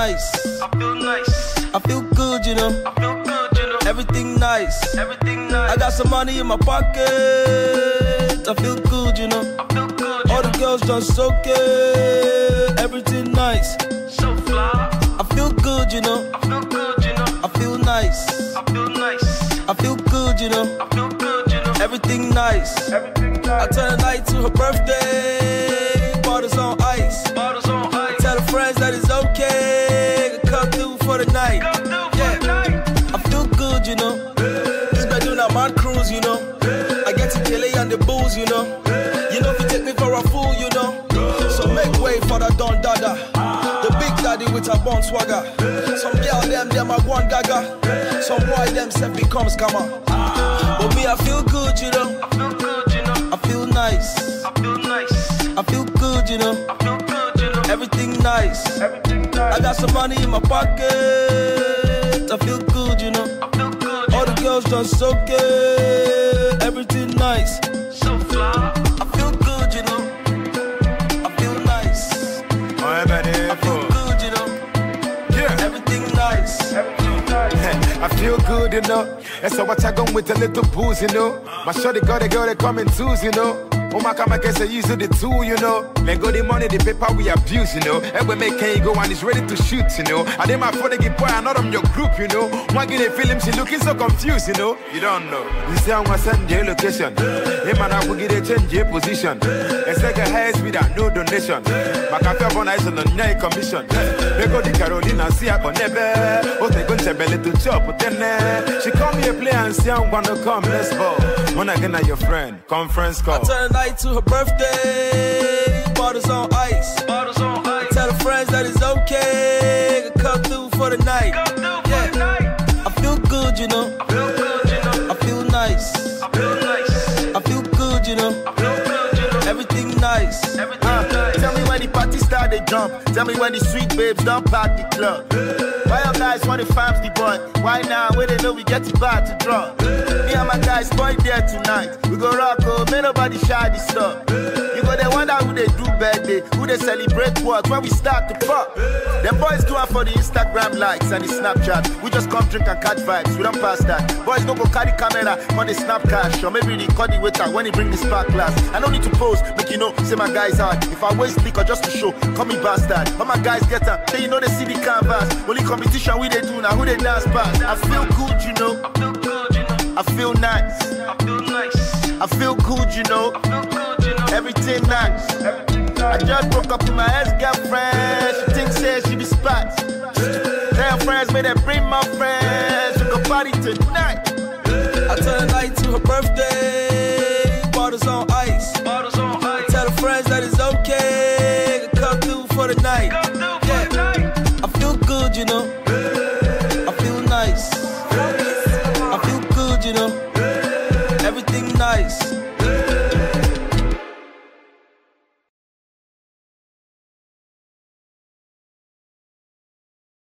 nice. I feel nice. I feel good, you know. I feel good, you know. Everything nice. Everything nice. I got some money in my pocket. I feel good, you know. I feel good. All the girls just okay. Everything nice. So fly. I feel good, you know. I feel good, you know. I feel nice. I feel nice. I feel good, you know. I feel good, you know. Everything nice. Everything nice. I turn the night to her birthday. Bottles on ice. Bottles on ice. Tell her friends that it's okay. Come through for the night. Come through for the night. I feel good, you know. This been doing a mad cruise, you know. I get to Kelly and the booze, you know. You know if you take me for a fool, you know. So make way for the Don Dada. The big daddy with a bone swagger. Some girl them a one gaga. Some boy them self become scammer. But me I feel good, you know. I feel good, you know. I feel nice. I feel nice. I feel good, you know. I feel good, you know. Everything nice. Everything nice. I got some money in my pocket. I feel good, you know. I feel good. All the girls just okay. Everything nice. So fly. I feel good, you know. I feel nice. I feel good, you know. Yeah. Everything nice. Everything nice. I feel good, you know. And so what I go with a little booze, you know. My shorty got a girl that come in twos, you know. Oh my God, my guess I use the tool, you know. Let go the money, the paper we abuse, you know. And we make can you go and it's ready to shoot, you know. I did my phone to get boy, I'm not on your group, you know. One get a film, she looking so confused, you know. You don't know. You say I'm gonna send your location. Hey man, I will get a change your position. It's like a high speed and no donation. My cafe on ice on the night commission. They go to Carolina, see I can never. Oh, they going to belly to chop, but then she come here play and see I'm gonna come, let's go. When I get your friend, conference call. I turn the night to her birthday. Bottles on ice. Bottles on ice. Tell her friends that it's okay. Come through for the night. Come through for the night. I feel good, you know. I feel good, you know. I feel nice. I feel nice. I feel good, you know. I feel good, you know. Everything nice. Everything nice. Tell me when the party start, they jump. Tell me when the sweet babes don't pack the club. Why your guys want to farms the boy? Why now? Where they know we get it bad to draw. Me and my guys point there tonight. We go rock, oh, may nobody shy this stuff. You go they wonder who they do birthday, who they celebrate what when we start to fuck. Them boys do it for the Instagram likes and the Snapchat. We just come drink and catch vibes, we don't pass that. Boys don't go carry camera on the snap cash, or maybe they call the waiter when he bring the spark glass. I don't need to pose, make you know, say my guys hard. If I waste liquor just to show, call me bastard. All my guys get up, say you know they see the canvas. Only competition we they do now, who they dance past. I feel good, you know. I feel good, you know. I feel nice. I feel nice. I feel good, you know. I feel good, you know. Everything nice. Everything nice. I just broke up with my ex-girlfriend. She thinks says she be spots. Tell friends, may they bring my friends. We go party tonight. I turn the night to her birthday. Bottles on ice. Bottles on ice. Tell her friends that it's okay. Come through for the night. Come through for the night. I feel good, you know. I feel nice. I feel good, you know. Everything nice.